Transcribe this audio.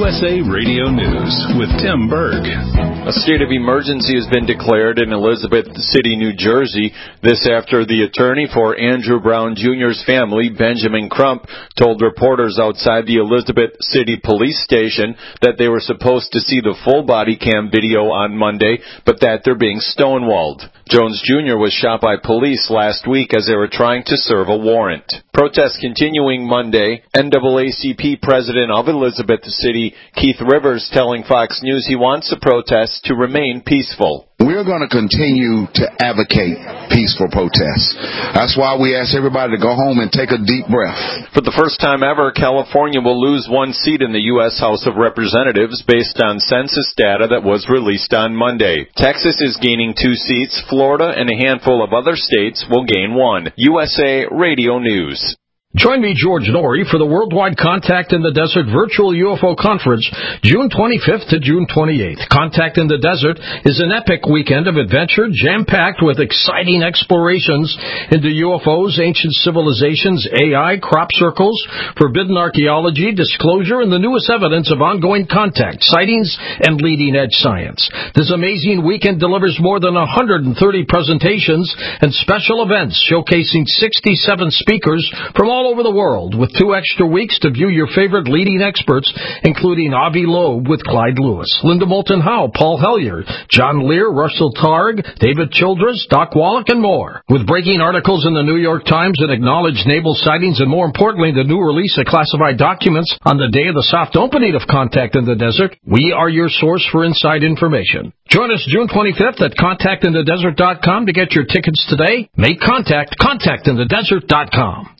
USA Radio News with Tim Berg. A state of emergency has been declared in Elizabeth City, New Jersey. This after the attorney for Andrew Brown Jr.'s family, Benjamin Crump, told reporters outside the Elizabeth City Police Station that they were supposed to see the full body cam video on Monday, but that they're being stonewalled. Jones Jr. was shot by police last week as they were trying to serve a warrant. Protests continuing Monday. NAACP President of Elizabeth City, Keith Rivers, telling Fox News he wants the protests to remain peaceful. We're going to continue to advocate peaceful protests. That's why we ask everybody to go home and take a deep breath. For the first time ever, California will lose one seat in the U.S. House of Representatives based on census data that was released on Monday. Texas is gaining 2 seats. Florida and a handful of other states will gain 1. USA Radio News. Join me, George Norrie, for the Worldwide Contact in the Desert Virtual UFO Conference, June 25th to June 28th. Contact in the Desert is an epic weekend of adventure, jam-packed with exciting explorations into UFOs, ancient civilizations, AI, crop circles, forbidden archaeology, disclosure, and the newest evidence of ongoing contact, sightings, and leading-edge science. This amazing weekend delivers more than 130 presentations and special events showcasing 67 speakers from all over the world, with 2 extra weeks to view your favorite leading experts, including Avi Loeb with Clyde Lewis, Linda Moulton Howe, Paul Hellyer, John Lear, Russell Targ, David Childress, Doc Wallach, and more. With breaking articles in the New York Times that acknowledge naval sightings and, more importantly, the new release of classified documents on the day of the soft opening of Contact in the Desert, we are your source for inside information. Join us June 25th at contactinthedesert.com to get your tickets today. Make contact, contactinthedesert.com.